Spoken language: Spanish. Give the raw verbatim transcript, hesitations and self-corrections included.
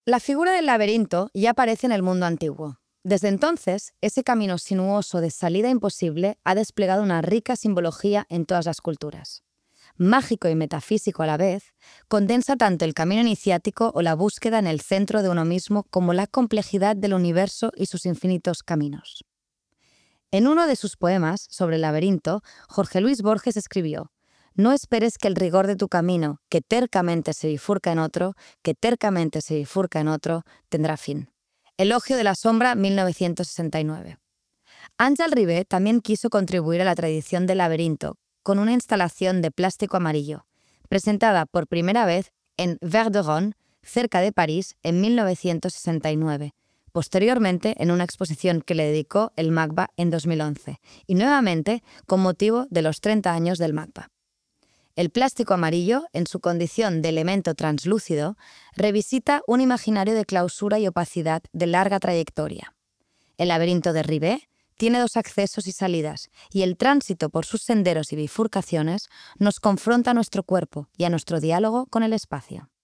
La figura del laberinto ya aparece en el mundo antiguo. Desde entonces, ese camino sinuoso de salida imposible ha desplegado una rica simbología en todas las culturas. Mágico y metafísico a la vez, condensa tanto el camino iniciático o la búsqueda en el centro de uno mismo como la complejidad del universo y sus infinitos caminos. En uno de sus poemas sobre el laberinto, Jorge Luis Borges escribió: «No esperes que el rigor de tu camino, que tercamente se bifurca en otro, que tercamente se bifurca en otro, tendrá fin». Elogio de la sombra, mil novecientos sesenta y nueve. Ángel Ribé también quiso contribuir a la tradición del laberinto con una instalación de plástico amarillo, presentada por primera vez en Verderonne, cerca de París, en mil novecientos sesenta y nueve, posteriormente en una exposición que le dedicó el MACBA en dos mil once, y nuevamente con motivo de los treinta años del MACBA. El plástico amarillo, en su condición de elemento translúcido, revisita un imaginario de clausura y opacidad de larga trayectoria. El laberinto de Ribé tiene dos accesos y salidas, y el tránsito por sus senderos y bifurcaciones nos confronta a nuestro cuerpo y a nuestro diálogo con el espacio.